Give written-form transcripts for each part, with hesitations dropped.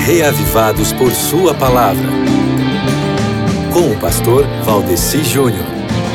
Reavivados por sua palavra. Com o pastor Valdeci Júnior.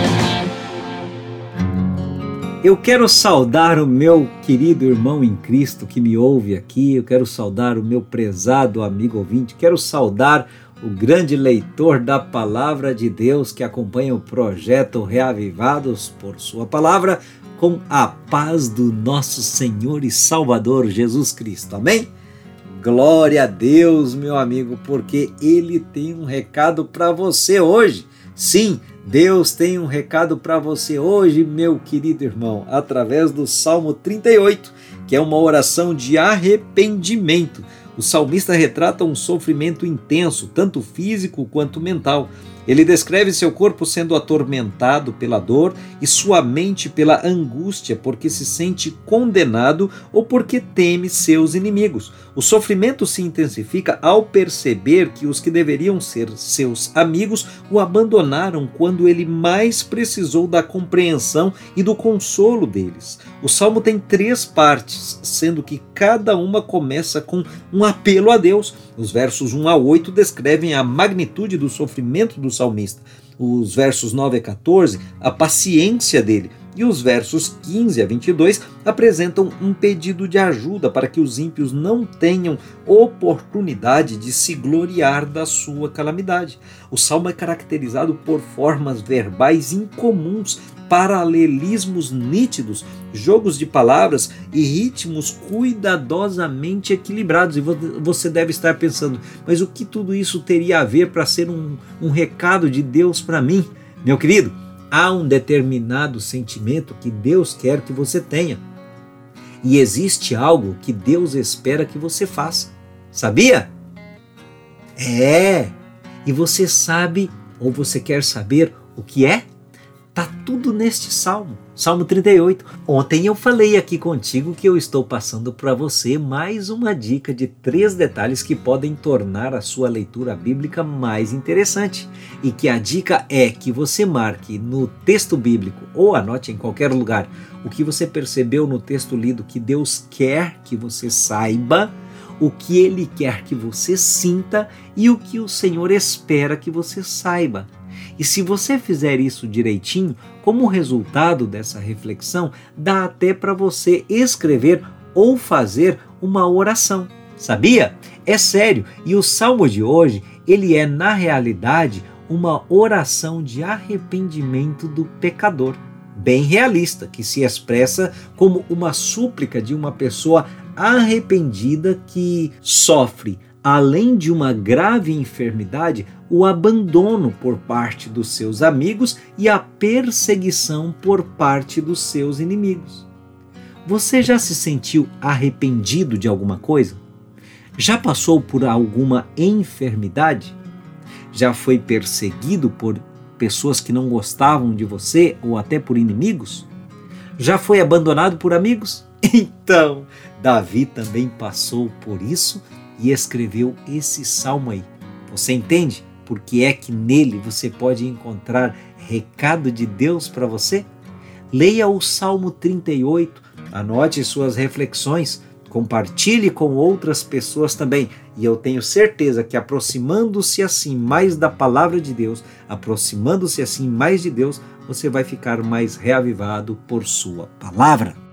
Eu quero saudar o meu querido irmão em Cristo que me ouve aqui, eu quero saudar o meu prezado amigo ouvinte, quero saudar o grande leitor da Palavra de Deus que acompanha o projeto Reavivados por sua palavra, com a paz do nosso Senhor e Salvador Jesus Cristo. Amém? Glória a Deus, meu amigo, porque Ele tem um recado para você hoje. Sim, Deus tem um recado para você hoje, meu querido irmão, através do Salmo 38, que é uma oração de arrependimento. O salmista retrata um sofrimento intenso, tanto físico quanto mental. Ele descreve seu corpo sendo atormentado pela dor e sua mente pela angústia, porque se sente condenado ou porque teme seus inimigos. O sofrimento se intensifica ao perceber que os que deveriam ser seus amigos o abandonaram quando ele mais precisou da compreensão e do consolo deles. O salmo tem 3 partes, sendo que cada uma começa com um apelo a Deus. Os versos 1 a 8 descrevem a magnitude do sofrimento do salmista. Os versos 9 a 14, a paciência dele. E os versos 15 a 22 apresentam um pedido de ajuda para que os ímpios não tenham oportunidade de se gloriar da sua calamidade. O salmo é caracterizado por formas verbais incomuns, paralelismos nítidos, jogos de palavras e ritmos cuidadosamente equilibrados. E você deve estar pensando, mas o que tudo isso teria a ver para ser um recado de Deus para mim? Meu querido, há um determinado sentimento que Deus quer que você tenha. E existe algo que Deus espera que você faça. Sabia? E você sabe, ou você quer saber o que é? Está tudo neste Salmo, Salmo 38. Ontem eu falei aqui contigo que eu estou passando para você mais uma dica de 3 detalhes que podem tornar a sua leitura bíblica mais interessante. E que a dica é que você marque no texto bíblico ou anote em qualquer lugar o que você percebeu no texto lido que Deus quer que você saiba, o que Ele quer que você sinta e o que o Senhor espera que você saiba. E se você fizer isso direitinho, como resultado dessa reflexão, dá até para você escrever ou fazer uma oração. Sabia? É sério. E o Salmo de hoje, ele é, na realidade, uma oração de arrependimento do pecador. Bem realista, que se expressa como uma súplica de uma pessoa arrependida que sofre, além de uma grave enfermidade, o abandono por parte dos seus amigos e a perseguição por parte dos seus inimigos. Você já se sentiu arrependido de alguma coisa? Já passou por alguma enfermidade? Já foi perseguido por pessoas que não gostavam de você ou até por inimigos? Já foi abandonado por amigos? Então, Davi também passou por isso e escreveu esse salmo aí. Você entende por que é que nele você pode encontrar recado de Deus para você? Leia o Salmo 38, anote suas reflexões, compartilhe com outras pessoas também. E eu tenho certeza que aproximando-se assim mais da palavra de Deus, aproximando-se assim mais de Deus, você vai ficar mais reavivado por sua palavra.